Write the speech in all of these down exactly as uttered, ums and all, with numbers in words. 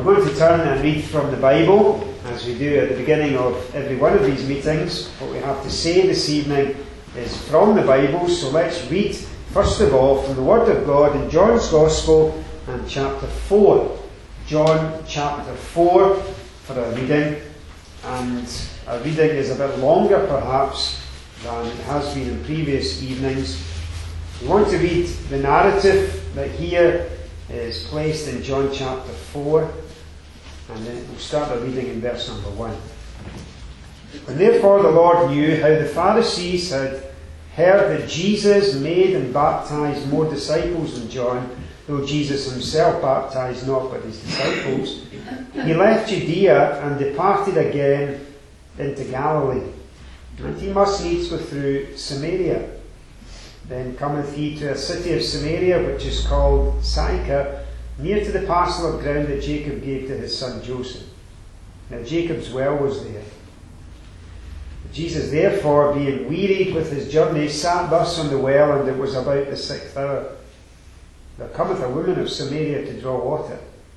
We're going to turn and read from the Bible, as we do at the beginning of every one of these meetings. What we have to say this evening is from the Bible, so let's read first of all from the Word of God in John's Gospel and chapter four. John chapter four for our reading, and our reading is a bit longer perhaps than it has been in previous evenings. We want to read the narrative that here is placed in John chapter four, and then we'll start our reading in verse number one. And therefore the Lord knew how the Pharisees had heard that Jesus made and baptized more disciples than John, though Jesus himself baptized not but his disciples. He left Judea and departed again into Galilee, and he must needs go through Samaria. Then cometh he to a city of Samaria, which is called Sychar, near to the parcel of ground that Jacob gave to his son Joseph. Now Jacob's well was there. Jesus therefore, being wearied with his journey, sat thus on the well, and it was about the sixth hour. There cometh a woman of Samaria to draw water.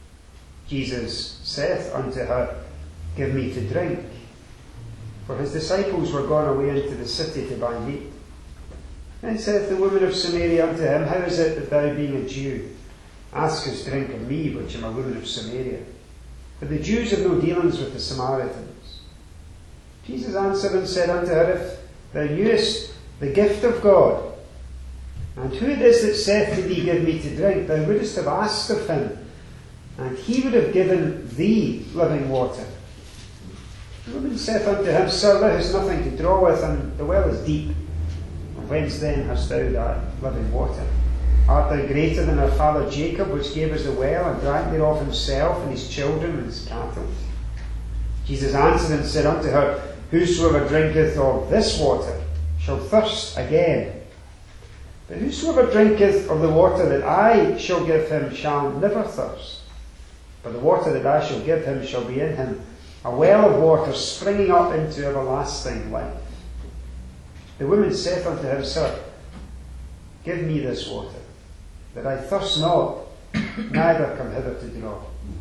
Jesus saith unto her, Give me to drink. For his disciples were gone away into the city to buy meat. Then saith the woman of Samaria unto him, How is it that thou, being a Jew, askest drink of me, which am a woman of Samaria? For the Jews have no dealings with the Samaritans. Jesus answered and said unto her, If thou knewest the gift of God, and who it is that saith to thee, Give me to drink, thou wouldest have asked of him, and he would have given thee living water. The woman saith unto him, Sir, thou hast nothing to draw with, and the well is deep. Whence then hast thou that living water? Art thou greater than our father Jacob, which gave us the well, and drank thereof himself, and his children, and his cattle? Jesus answered and said unto her, Whosoever drinketh of this water shall thirst again. But whosoever drinketh of the water that I shall give him shall never thirst. For the water that I shall give him shall be in him a well of water springing up into everlasting life. The woman saith unto him, Sir, give me this water, that I thirst not, neither come hither to draw.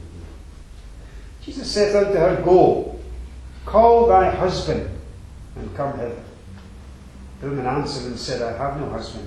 Jesus saith unto her, Go, call thy husband, and come hither. The woman answered and said, I have no husband.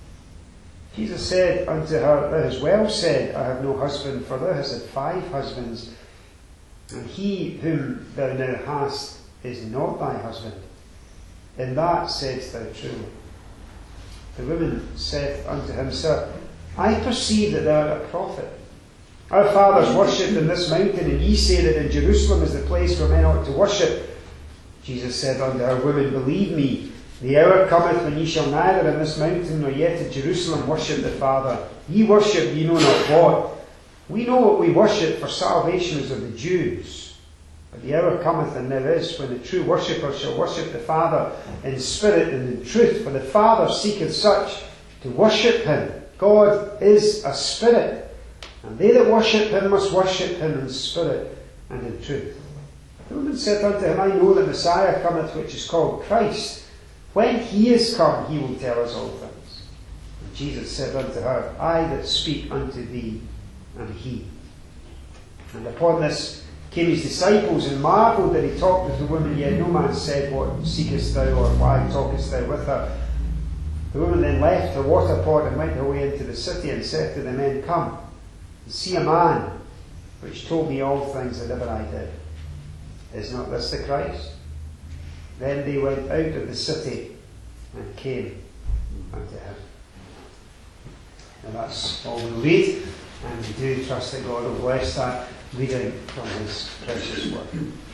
Jesus said unto her, Thou hast well said, I have no husband, for thou hast had five husbands, and he whom thou now hast is not thy husband. In that saidst thou truly. The woman saith unto him, Sir, I perceive that thou art a prophet. Our fathers worshipped in this mountain, and ye say that in Jerusalem is the place where men ought to worship. Jesus said unto her, Woman, believe me, the hour cometh when ye shall neither in this mountain nor yet in Jerusalem worship the Father. Ye worship ye know not what. We know what we worship, for salvation is of the Jews. But the hour cometh, and now is, when the true worshippers shall worship the Father in spirit and in truth. For the Father seeketh such to worship him. God is a spirit, and they that worship him must worship him in spirit and in truth. The woman said unto him, I know that Messiah cometh, which is called Christ. When he is come, he will tell us all things. And Jesus said unto her, I that speak unto thee am he. And upon this came his disciples, and marvelled that he talked with the woman, yet no man said, What seekest thou, or why talkest thou with her? The woman then left her water pot, and went her way into the city, and said to the men, Come, and see a man, which told me all things that ever I did. Is not this the Christ? Then they went out of the city, and came unto him. And that's all we'll read, and we do trust that God will bless that reading from his precious word.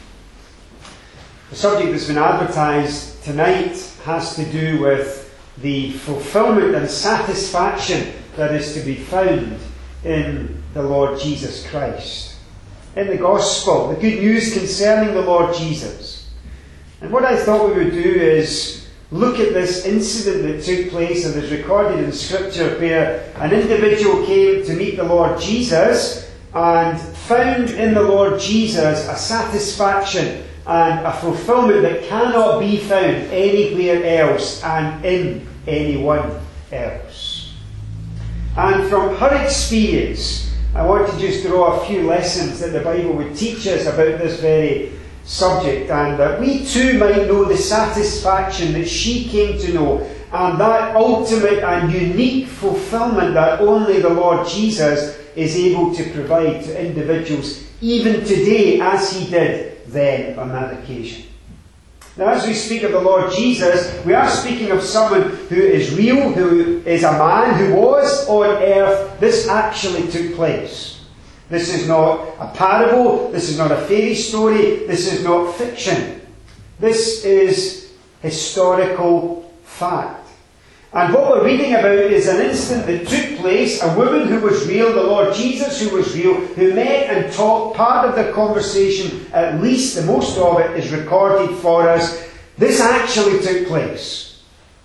The subject that's been advertised tonight has to do with the fulfillment and satisfaction that is to be found in the Lord Jesus Christ. In the Gospel, the good news concerning the Lord Jesus. And what I thought we would do is look at this incident that took place and is recorded in Scripture, where an individual came to meet the Lord Jesus and found in the Lord Jesus a satisfaction and a fulfillment that cannot be found anywhere else and in anyone else. And from her experience, I want to just draw a few lessons that the Bible would teach us about this very subject, and that we too might know the satisfaction that she came to know, and that ultimate and unique fulfillment that only the Lord Jesus is able to provide to individuals, even today, as he did then on that occasion. Now, as we speak of the Lord Jesus, we are speaking of someone who is real, who is a man who was on earth. This actually took place. This is not a parable. This is not a fairy story. This is not fiction. This is historical fact. And what we're reading about is an incident that took place, a woman who was real, the Lord Jesus who was real, who met and talked. Part of the conversation, at least the most of it, is recorded for us. This actually took place.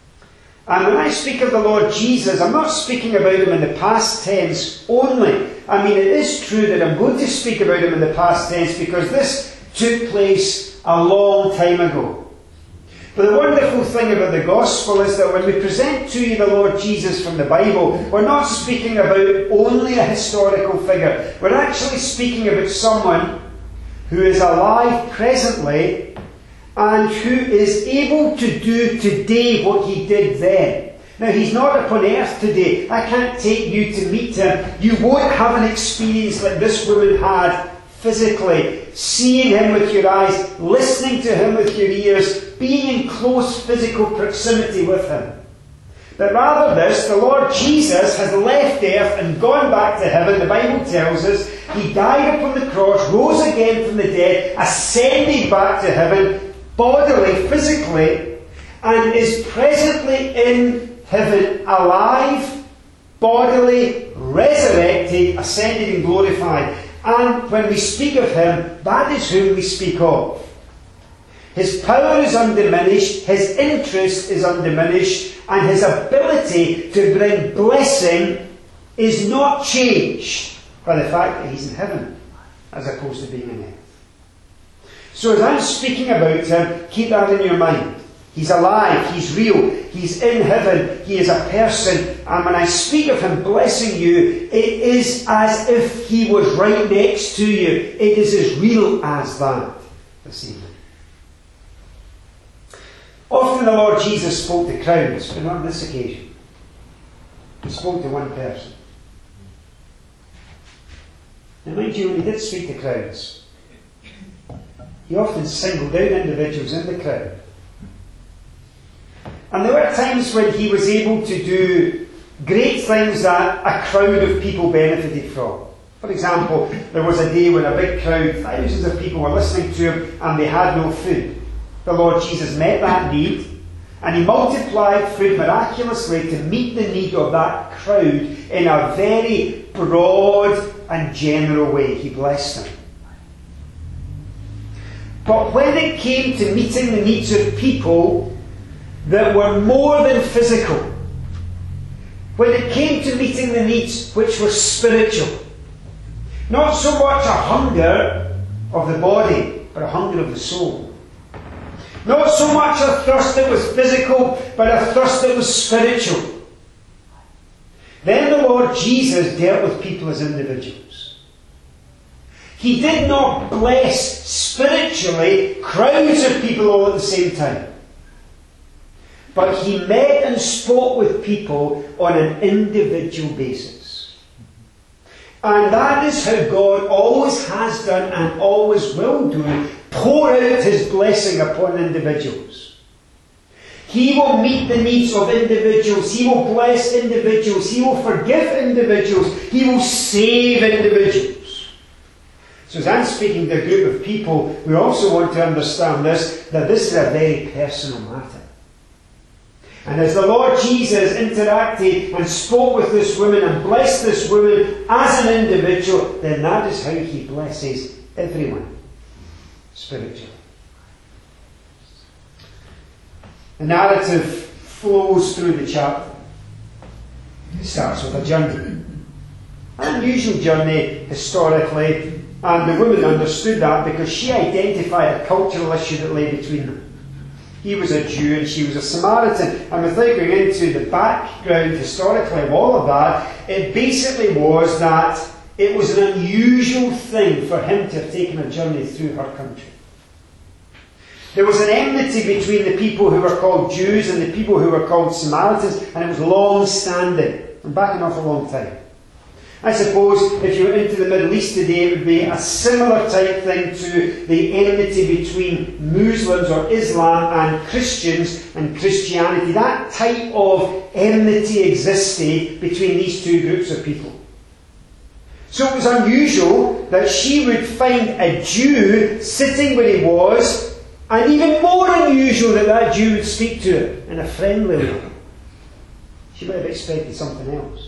And when I speak of the Lord Jesus, I'm not speaking about him in the past tense only. I mean, it is true that I'm going to speak about him in the past tense because this took place a long time ago. But the wonderful thing about the gospel is that when we present to you the Lord Jesus from the Bible, we're not speaking about only a historical figure. We're actually speaking about someone who is alive presently and who is able to do today what he did then. Now, he's not upon earth today. I can't take you to meet him. You won't have an experience like this woman had physically, seeing him with your eyes, listening to him with your ears, being in close physical proximity with him. But rather this, the Lord Jesus has left earth and gone back to heaven. The Bible tells us he died upon the cross, rose again from the dead, ascended back to heaven, bodily, physically, and is presently in heaven, alive, bodily, resurrected, ascended and glorified. And when we speak of him, that is whom we speak of. His power is undiminished, his interest is undiminished, and his ability to bring blessing is not changed by the fact that he's in heaven, as opposed to being on earth. So as I'm speaking about him, keep that in your mind. He's alive, he's real, he's in heaven, he is a person, and when I speak of him blessing you, it is as if he was right next to you. It is as real as that this evening. Often the Lord Jesus spoke to crowds, but not on this occasion. He spoke to one person. Now mind you, when he did speak to crowds, he often singled out individuals in the crowd. And there were times when he was able to do great things that a crowd of people benefited from. For example, there was a day when a big crowd, thousands of people were listening to him and they had no food. The Lord Jesus met that need and he multiplied food miraculously to meet the need of that crowd in a very broad and general way. He blessed them. But when it came to meeting the needs of people that were more than physical, when it came to meeting the needs which were spiritual, not so much a hunger of the body, but a hunger of the soul. Not so much a thirst that was physical, but a thirst that was spiritual. Then the Lord Jesus dealt with people as individuals. He did not bless spiritually crowds of people all at the same time. But he met and spoke with people on an individual basis. And that is how God always has done and always will do, pour out his blessing upon individuals. He will meet the needs of individuals. He will bless individuals. He will forgive individuals. He will save individuals. So as I'm speaking to a group of people, we also want to understand this, that this is a very personal matter. And as the Lord Jesus interacted and spoke with this woman and blessed this woman as an individual, then that is how he blesses everyone spiritually. The narrative flows through the chapter. It starts with a journey. An unusual journey historically, and the woman understood that because she identified a cultural issue that lay between them. He was a Jew and she was a Samaritan. And without going into the background historically of all of that, it basically was that it was an unusual thing for him to have taken a journey through her country. There was an enmity between the people who were called Jews and the people who were called Samaritans, and it was long-standing, and back an awful long time. I suppose if you were into the Middle East today, it would be a similar type thing to the enmity between Muslims or Islam and Christians and Christianity. That type of enmity existed between these two groups of people. So it was unusual that she would find a Jew sitting where he was, and even more unusual that that Jew would speak to her in a friendly way. She might have expected something else.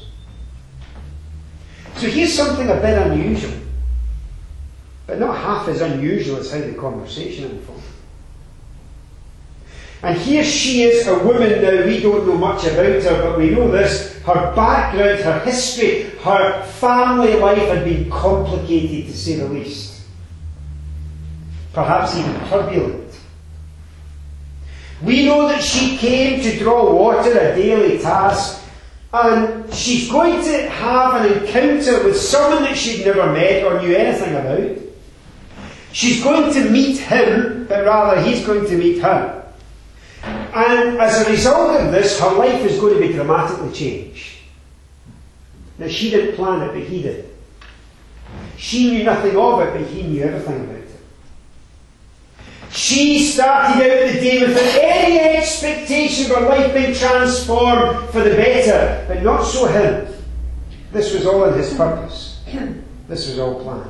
So here's something a bit unusual, but not half as unusual as how the conversation unfolded. And here she is, a woman now, we don't know much about her, but we know this. Her background, her history, her family life had been complicated, to say the least. Perhaps even turbulent. We know that she came to draw water, a daily task, and she's going to have an encounter with someone that she'd never met or knew anything about. She's going to meet him, but rather he's going to meet her. And as a result of this, her life is going to be dramatically changed. Now, she didn't plan it, but he did. She knew nothing of it, but he knew everything about it. She started out the day without any expectation of her life being transformed for the better, but not so him. This was all in his purpose. This was all planned.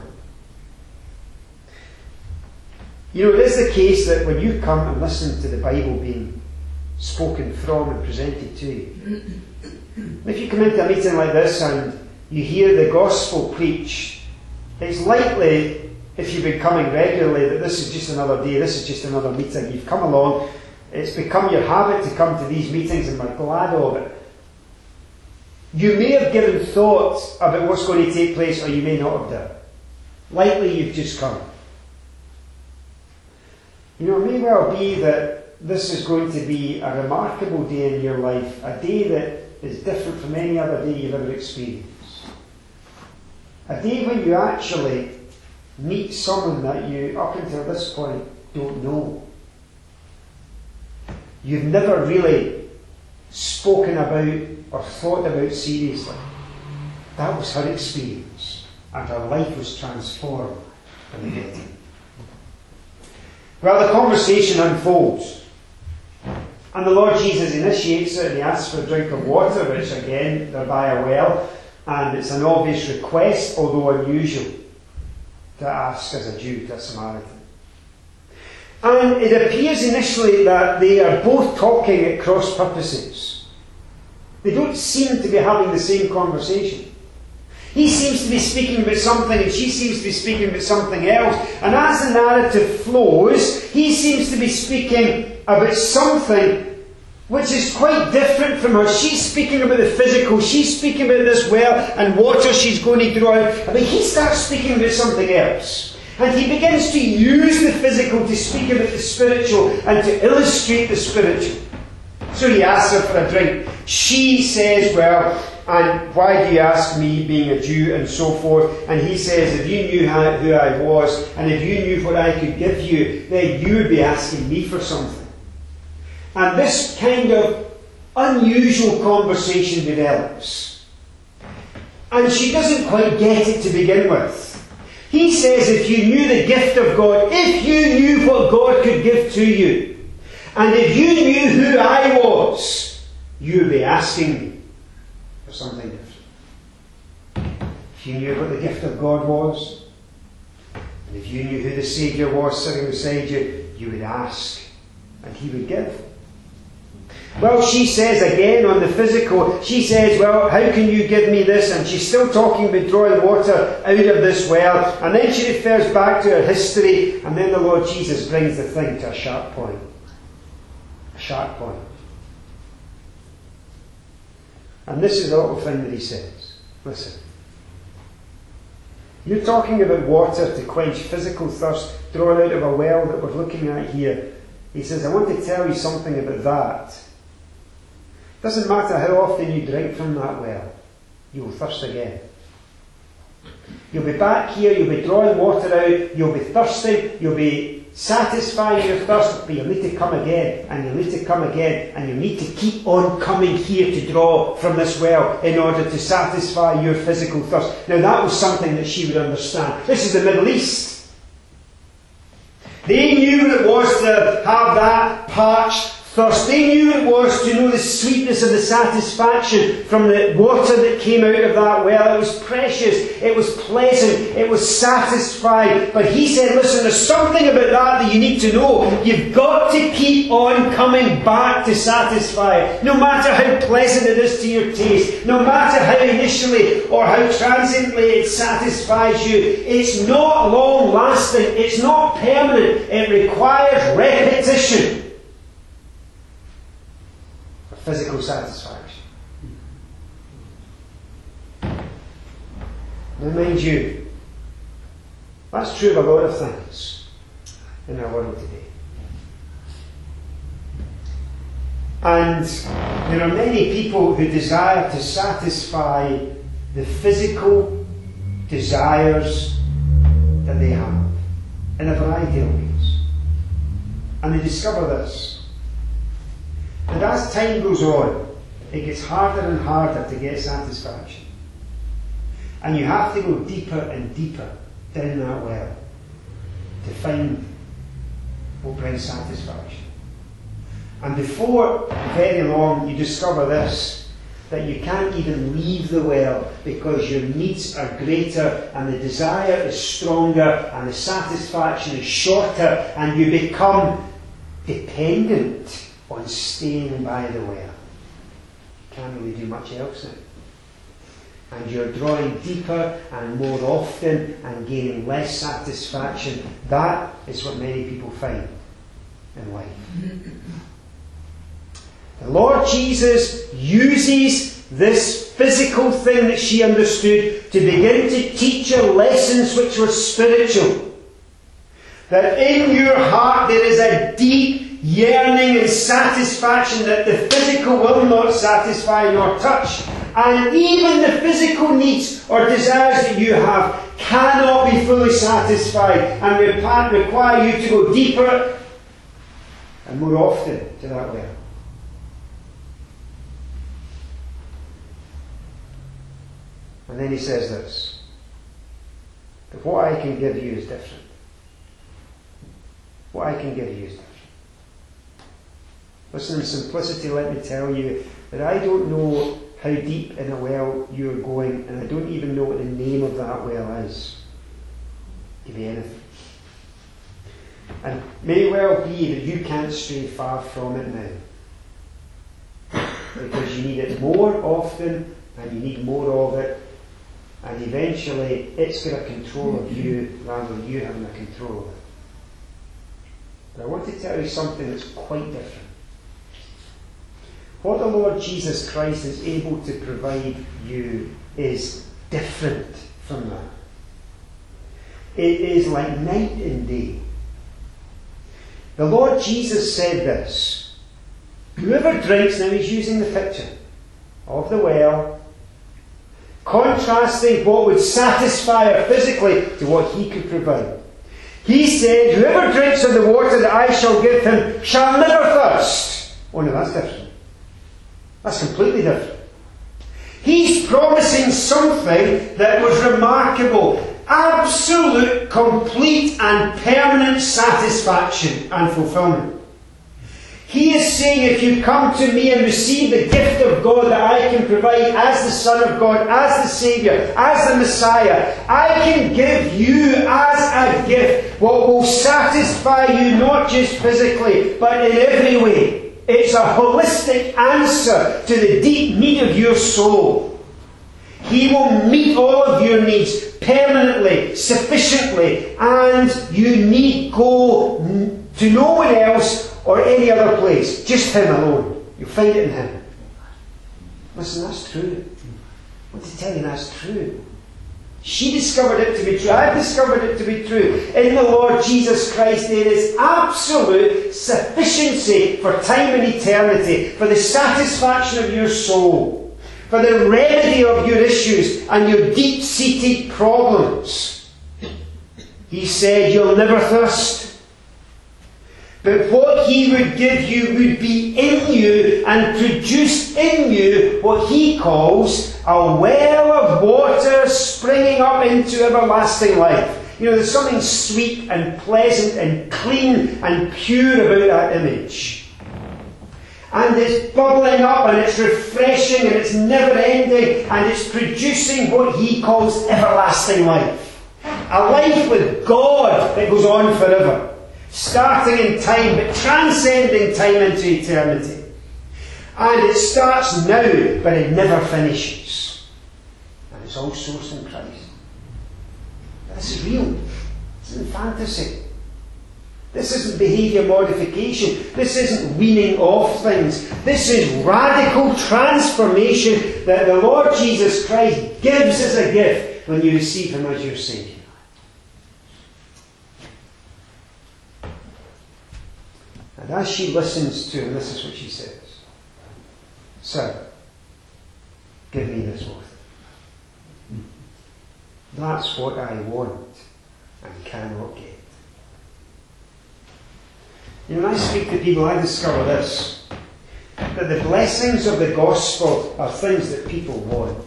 You know, it is the case that when you come and listen to the Bible being spoken from and presented to you, if you come into a meeting like this and you hear the gospel preached, it's likely, if you've been coming regularly, that this is just another day, this is just another meeting. You've come along, it's become your habit to come to these meetings, and we're glad of it. You may have given thought about what's going to take place, or you may not have done. Likely you've just come. You know, it may well be that this is going to be a remarkable day in your life, a day that is different from any other day you've ever experienced. A day when you actually meet someone that you, up until this point, don't know. You've never really spoken about or thought about seriously. That was her experience, and her life was transformed for the better. Well, the conversation unfolds, and the Lord Jesus initiates it, and he asks for a drink of water, which again, they're by a well, and it's an obvious request, although unusual, to ask as a Jew to a Samaritan. And it appears initially that they are both talking at cross purposes. They don't seem to be having the same conversation. He seems to be speaking about something and she seems to be speaking about something else. And as the narrative flows, he seems to be speaking about something which is quite different from her. She's speaking about the physical. She's speaking about this well and water she's going to draw out. But he starts speaking about something else. And he begins to use the physical to speak about the spiritual and to illustrate the spiritual. So he asks her for a drink. She says, well, and why do you ask me, being a Jew, and so forth? And he says, if you knew how, who I was, and if you knew what I could give you, then you would be asking me for something. And this kind of unusual conversation develops. And she doesn't quite get it to begin with. He says, if you knew the gift of God, if you knew what God could give to you, and if you knew who I was, you would be asking me for something different. If you knew what the gift of God was, and if you knew who the Saviour was sitting beside you, you would ask, and he would give. Well, she says again on the physical, she says, well, how can you give me this? And she's still talking about drawing water out of this well. And then she refers back to her history, and then the Lord Jesus brings the thing to a sharp point. A sharp point. And this is the little thing that he says. Listen. You're talking about water to quench physical thirst drawn out of a well that we're looking at here. He says, I want to tell you something about that. Doesn't matter how often you drink from that well, you will thirst again. You'll be back here, you'll be drawing water out, you'll be thirsty, you'll be satisfying your thirst, but you'll need to come again, and you'll need to come again, and you'll need to keep on coming here to draw from this well in order to satisfy your physical thirst. Now that was something that she would understand. This is the Middle East. They knew what it was to have that parched thirst. They knew what it was to know the sweetness of the satisfaction from the water that came out of that well. It was precious, it was pleasant, it was satisfying. But he said, listen, there's something about that that you need to know. You've got to keep on coming back to satisfy it. No matter how pleasant it is to your taste, no matter how initially or how transiently it satisfies you, it's not long lasting, it's not permanent, it requires repetition. Physical satisfaction. Now mind you, that's true of a lot of things in our world today. And there are many people who desire to satisfy the physical desires that they have in a variety of ways. And they discover this. And as time goes on, it gets harder and harder to get satisfaction. And you have to go deeper and deeper down that well to find what brings satisfaction. And before very long, you discover this, that you can't even leave the well because your needs are greater and the desire is stronger and the satisfaction is shorter, and you become dependent on staying by the well. You can't really do much else now. And you're drawing deeper and more often and gaining less satisfaction. That is what many people find in life. The Lord Jesus uses this physical thing that she understood to begin to teach her lessons which were spiritual. That in your heart there is a deep yearning and satisfaction that the physical will not satisfy nor touch. And even the physical needs or desires that you have cannot be fully satisfied and require you to go deeper and more often to that well. And then he says this, that what I can give you is different. What I can give you is different. Listen, in simplicity, let me tell you that I don't know how deep in a well you're going, and I don't even know what the name of that well is. It could be anything. And it may well be that you can't stray far from it now. Because you need it more often, and you need more of it, and eventually it's got a control of you rather than you having a control of it. But I want to tell you something that's quite different. What the Lord Jesus Christ is able to provide you is different from that. It is like night and day. The Lord Jesus said this, whoever drinks, now he's using the picture of the well, contrasting what would satisfy her physically to what he could provide. He said, whoever drinks of the water that I shall give him shall never thirst. Oh no, that's different. That's completely different. He's promising something that was remarkable. Absolute, complete and permanent satisfaction and fulfillment. He is saying, if you come to me and receive the gift of God that I can provide as the Son of God, as the Saviour, as the Messiah, I can give you as a gift what will satisfy you not just physically, but in every way. It's a holistic answer to the deep need of your soul. He will meet all of your needs permanently, sufficiently, and you need go to no one else or any other place. Just Him alone. You'll find it in Him. Listen, that's true. I want to tell you that's true. She discovered it to be true. I've discovered it to be true. In the Lord Jesus Christ there is absolute sufficiency for time and eternity, for the satisfaction of your soul, for for the remedy of your issues and your deep-seated problems. He said, you'll never thirst. But what he would give you would be in you and produce in you what he calls a well of water springing up into everlasting life. You know, there's something sweet and pleasant and clean and pure about that image. And it's bubbling up and it's refreshing and it's never ending and it's producing what he calls everlasting life. A life with God that goes on forever. Starting in time but transcending time into eternity. And it starts now but it never finishes. And it's all sourced in Christ. This is real. This isn't fantasy. This isn't behaviour modification. This isn't weaning off things. This is radical transformation that the Lord Jesus Christ gives as a gift when you receive him as your Saviour. And as she listens to him, this is what she says. Sir, give me this water. That's what I want and cannot get. You know, when I speak to people, I discover this, that the blessings of the gospel are things that people want.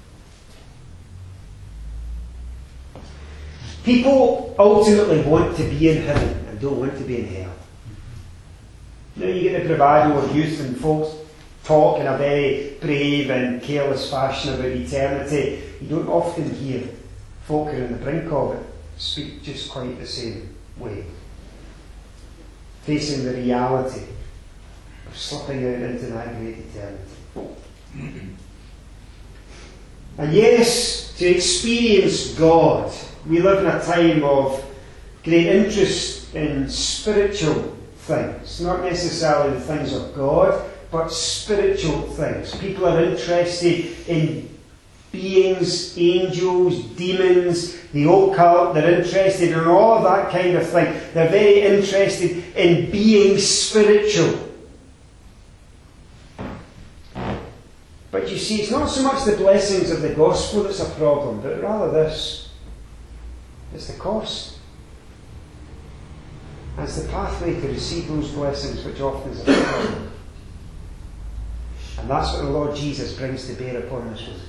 People ultimately want to be in heaven and don't want to be in hell. You know, you get the bravado of youth and folks talk in a very brave and careless fashion about eternity. You don't often hear folk who are on the brink of it speak just quite the same way. Facing the reality of slipping out into that great eternity. And yes, to experience God, we live in a time of great interest in spiritual things. Not necessarily the things of God, but spiritual things. People are interested in beings, angels, demons, the occult. They're interested in all of that kind of thing. They're very interested in being spiritual. But you see, it's not so much the blessings of the gospel that's a problem, but rather this. It's the cost. It's the pathway to receive those blessings, which often is a problem. And that's what the Lord Jesus brings to bear upon us with.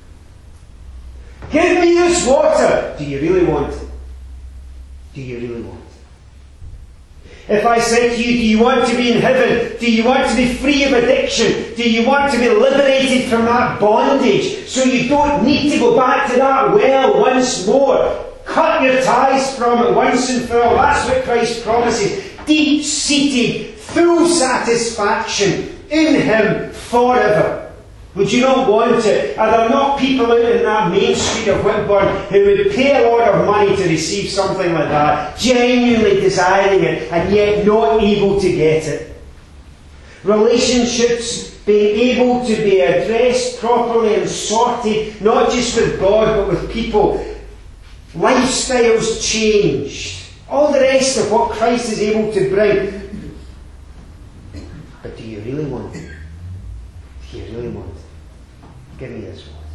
Give me this water! Do you really want it? Do you really want it? If I said to you, do you want to be in heaven? Do you want to be free of addiction? Do you want to be liberated from that bondage so you don't need to go back to that well once more? Cut your ties from it once and for all. That's what Christ promises. Deep-seated, full satisfaction in him forever. Would you not want it? Are there not people out in that main street of Whitburn who would pay a lot of money to receive something like that, genuinely desiring it, and yet not able to get it? Relationships being able to be addressed properly and sorted, not just with God, but with people. Lifestyles changed. All the rest of what Christ is able to bring. But do you really want it? Do you really want it? Give me this water.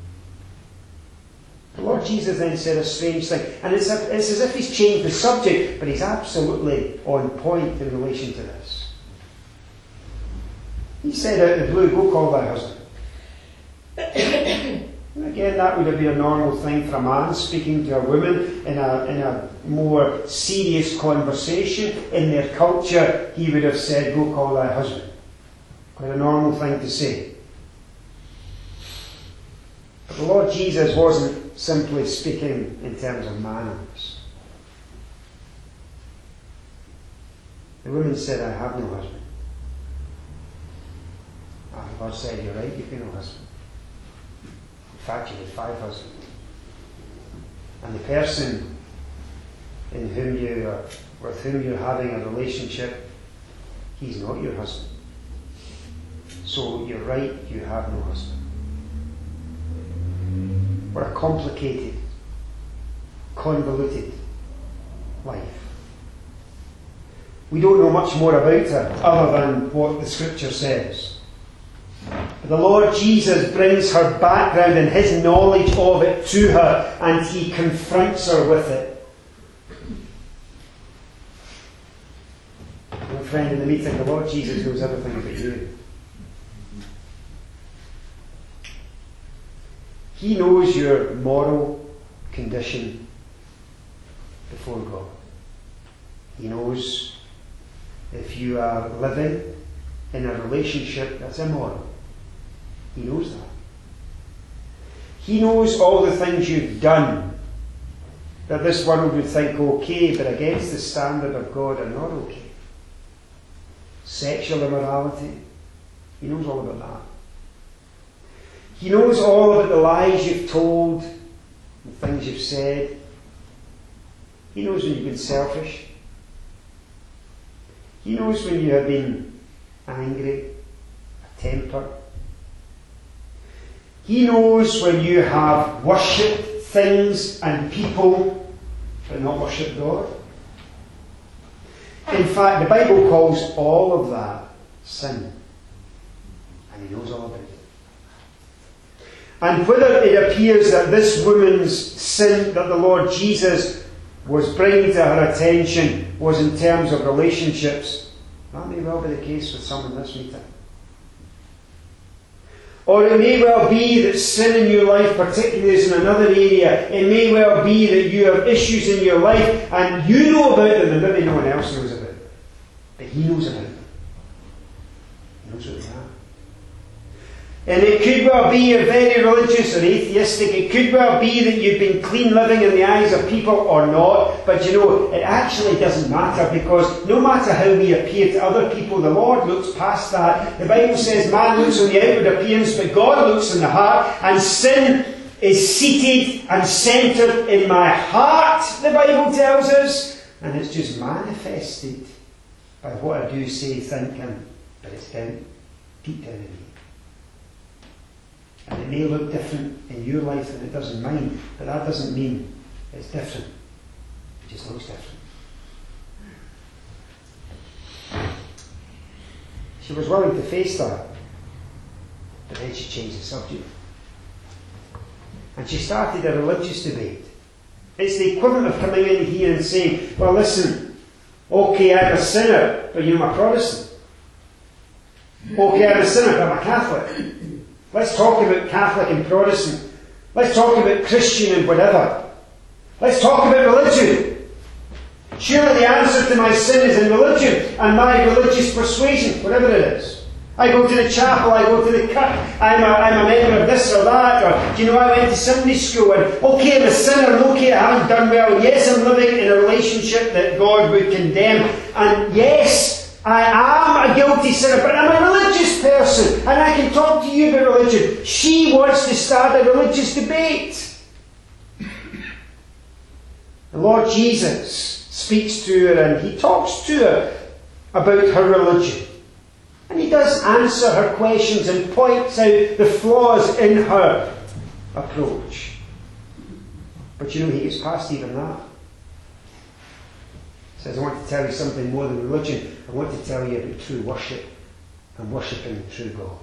The Lord Jesus then said a strange thing, and it's, a, it's as if he's changed the subject, but he's absolutely on point in relation to this. He said out of the blue, go call thy husband. And again, that would have been a normal thing for a man speaking to a woman in a, in a more serious conversation. In their culture, he would have said, go call thy husband. Quite a normal thing to say. But the Lord Jesus wasn't simply speaking in terms of manners. The woman said, I have no husband. And the Lord said, you're right, you've got no husband. In fact, you had five husbands. And the person in whom you are, with whom you're having a relationship, he's not your husband. So you're right, you have no husband. What a complicated, convoluted life. We don't know much more about her other than what the Scripture says. But the Lord Jesus brings her background and his knowledge of it to her, and he confronts her with it. My friend, in the meeting, the Lord Jesus knows everything about you. He knows your moral condition before God. He knows if you are living in a relationship that's immoral. He knows that. He knows all the things you've done that this world would think okay, but against the standard of God are not okay. Sexual immorality. He knows all about that. He knows all about the lies you've told, the things you've said. He knows when you've been selfish. He knows when you have been angry, a temper. He knows when you have worshipped things and people, but not worshipped God. In fact, the Bible calls all of that sin. And he knows all about it. And whether it appears that this woman's sin that the Lord Jesus was bringing to her attention was in terms of relationships, that may well be the case with some in this meeting. Or it may well be that sin in your life, particularly is in another area. It may well be that you have issues in your life and you know about them and maybe no one else knows about them. But he knows about them. He knows what they are. And it could well be you're very religious or atheistic. It could well be that you've been clean living in the eyes of people or not. But you know, it actually doesn't matter, because no matter how we appear to other people, the Lord looks past that. The Bible says man looks on the outward appearance, but God looks in the heart. And sin is seated and centred in my heart, the Bible tells us. And it's just manifested by what I do, say, think, and but it's down, deep down in me. And it may look different in your life than it does in mine, but that doesn't mean it's different. It just looks different. She was willing to face that, but then she changed the subject. And she started a religious debate. It's the equivalent of coming in here and saying, well, listen, okay, I'm a sinner, but you're a Protestant. Okay, I'm a sinner, but I'm a Catholic. Let's talk about Catholic and Protestant. Let's talk about Christian and whatever. Let's talk about religion. Surely the answer to my sin is in religion and my religious persuasion, whatever it is. I go to the chapel, I go to the cut, I'm a, I'm a member of this or that, or, do you know, I went to Sunday school, and okay, I'm a sinner, and okay, I haven't done well, and yes, I'm living in a relationship that God would condemn, and yes, I am a guilty sinner, but I'm a religious person, and I can talk to you about religion. She wants to start a religious debate. The Lord Jesus speaks to her, and he talks to her about her religion. And he does answer her questions and points out the flaws in her approach. But you know, he gets past even that. He says, I want to tell you something more than religion. I want to tell you about true worship and worshipping the true God.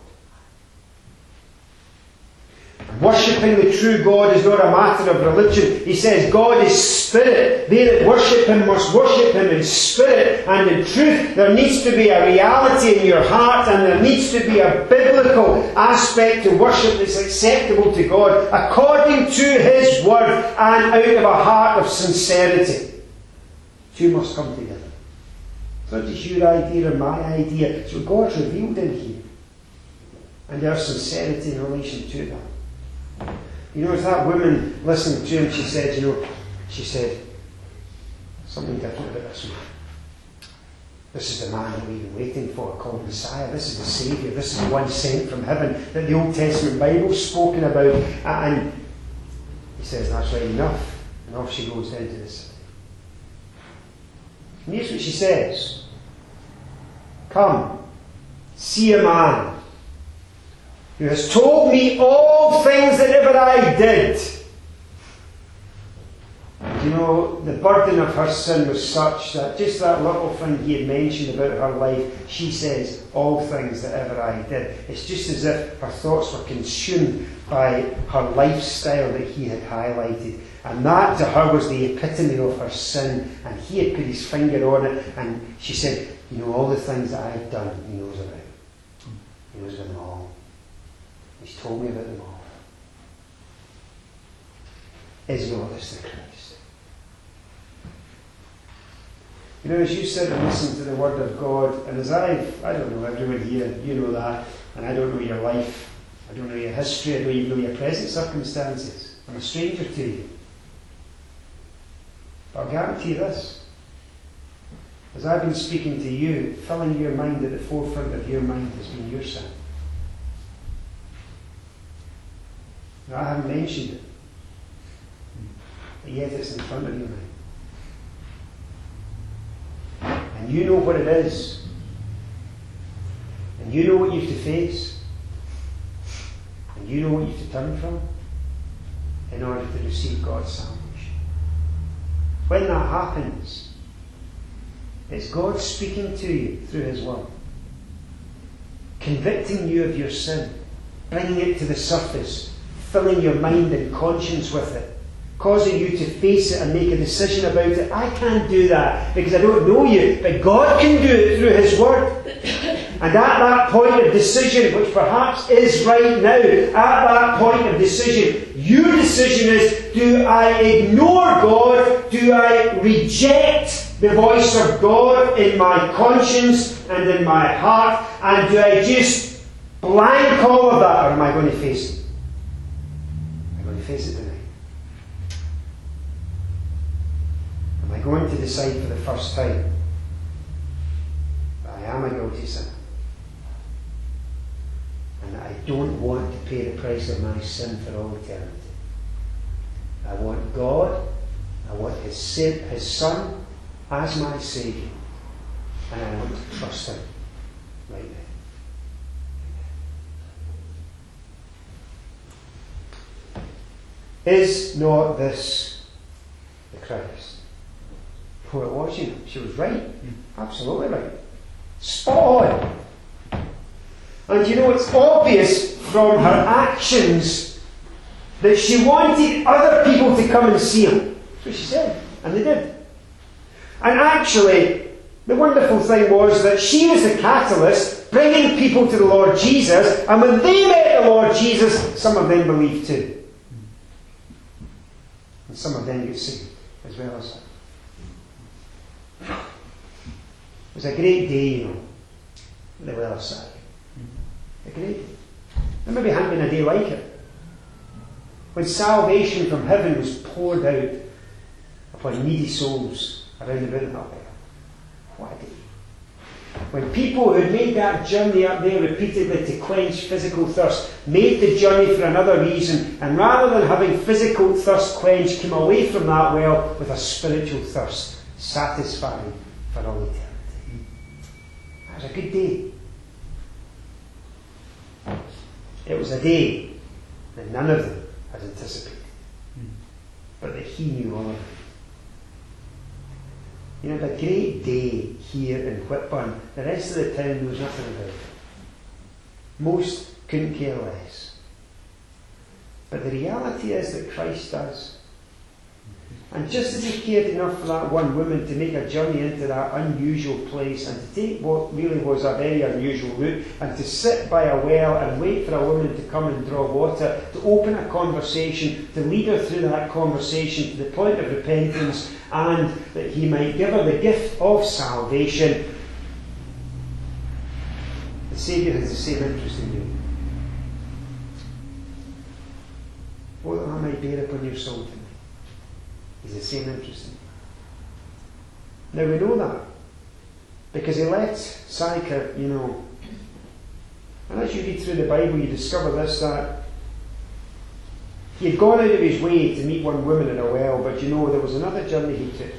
Worshipping the true God is not a matter of religion. He says God is spirit. They that worship him must worship him in spirit and in truth. There needs to be a reality in your heart, and there needs to be a biblical aspect to worship that's acceptable to God according to his word and out of a heart of sincerity. Two must come together. It's not just your idea or my idea. It's what God's revealed in here. And there's sincerity in relation to that. You know, as that woman listened to him, she said, you know, she said, something different about this man. This is the man that we've been waiting for, called Messiah. This is the Saviour. This is the one sent from heaven that the Old Testament Bible's spoken about. And he says, that's right enough. And off she goes down to the city. And here's what she says. Come, see a man who has told me all things that ever I did. you know, the burden of her sin was such that just that little thing he had mentioned about her life, she says, all things that ever I did. It's just as if her thoughts were consumed by her lifestyle that he had highlighted. And that to her was the epitome of her sin. And he had put his finger on it. And she said, you know, all the things that I've done, he knows about. He knows about them all. He's told me about them all. Is not this the Christ? You know, as you sit and listen to the Word of God, and as I've, I don't know, everyone here, you know that, and I don't know your life, I don't know your history, I don't even know your present circumstances. I'm a stranger to you. But I'll guarantee this. As I've been speaking to you, filling your mind at the forefront of your mind has been your sin. Now, I haven't mentioned it, but yet it's in front of your mind. And you know what it is. And you know what you have to face. And you know what you have to turn from in order to receive God's salvation. When that happens, it's God speaking to you through His Word, convicting you of your sin, bringing it to the surface, filling your mind and conscience with it, causing you to face it and make a decision about it. I can't do that because I don't know you, but God can do it through His Word. And at that point of decision, which perhaps is right now, at that point of decision, your decision is, do I ignore God? Do I reject the voice of God in my conscience and in my heart? And do I just blank all of that, or am I going to face it? Am I going to face it tonight? Am I going to decide for the first time that I am a guilty sinner? And that I don't want to pay the price of my sin for all eternity. I want God, I want His, His Son as my Saviour, and I want to trust Him right now. Is not this the Christ? Oh, it was, you know. She was right. Absolutely right. Spot on. And you know, it's obvious from her actions that she wanted other people to come and see Him. That's what she said. And they did. And actually, the wonderful thing was that she was the catalyst, bringing people to the Lord Jesus. And when they met the Lord Jesus, some of them believed too. And some of them got saved as well as that. It was a great day, you know, the well side. A great day. There maybe hadn't been a day like it. When salvation from heaven was poured out upon needy souls around about in that way. What a day. When people who had made that journey up there repeatedly to quench physical thirst made the journey for another reason, and rather than having physical thirst quenched, came away from that well with a spiritual thirst, satisfying for all eternity. That was a good day. It was a day that none of them had anticipated, but that He knew all of it. You know, a great day here in Whitburn. The rest of the town knows nothing about it. Most couldn't care less. But the reality is that Christ does. And just as He cared enough for that one woman to make a journey into that unusual place and to take what really was a very unusual route and to sit by a well and wait for a woman to come and draw water, to open a conversation, to lead her through that conversation to the point of repentance, and that He might give her the gift of salvation, the Saviour has the same interest in you. What I might bear upon your soul tonight. He's the same interest in you. Now we know that because He let Sychar, you know, and as you read through the Bible you discover this, that he had gone out of his way to meet one woman in a well, but you know, there was another journey he took,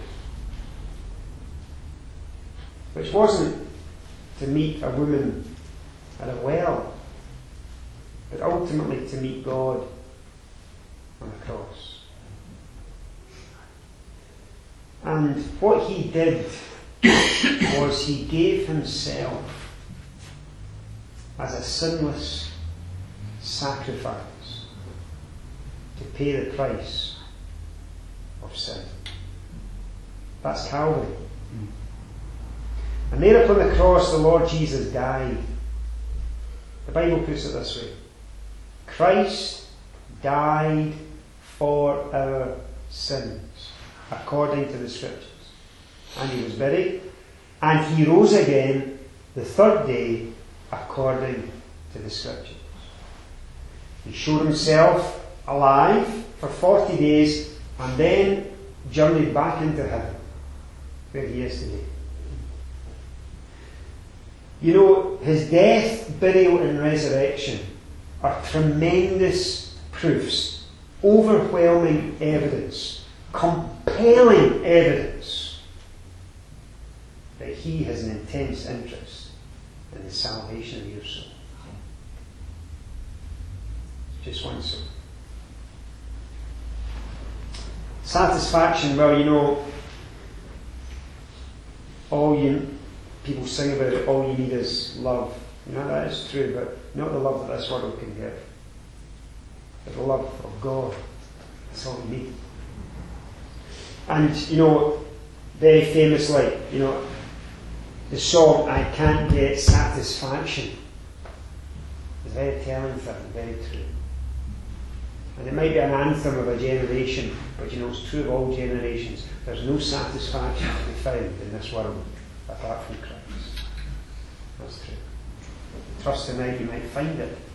which wasn't to meet a woman at a well, but ultimately to meet God on a cross. And what he did was he gave himself as a sinless sacrifice to pay the price of sin. That's Calvary. And there upon the cross the Lord Jesus died. The Bible puts it this way: Christ died for our sins, according to the Scriptures. And he was buried, and he rose again the third day, according to the Scriptures. He showed himself alive for forty days, and then journeyed back into heaven, where he is today. You know, his death, burial, and resurrection are tremendous proofs, overwhelming evidence, compelling evidence that he has an intense interest in the salvation of your soul. Just one soul. Satisfaction, well, you know, all you people sing about it, all you need is love. You know, that is true, but not the love that this world can give. But the love of God. That's all you need. And, you know, very famously, you know, the song "I Can't Get Satisfaction" is very telling thing, very true. And it might be an anthem of a generation, but you know, it's true of all generations. There's no satisfaction to be found in this world apart from Christ. That's true. Trust tonight you might find it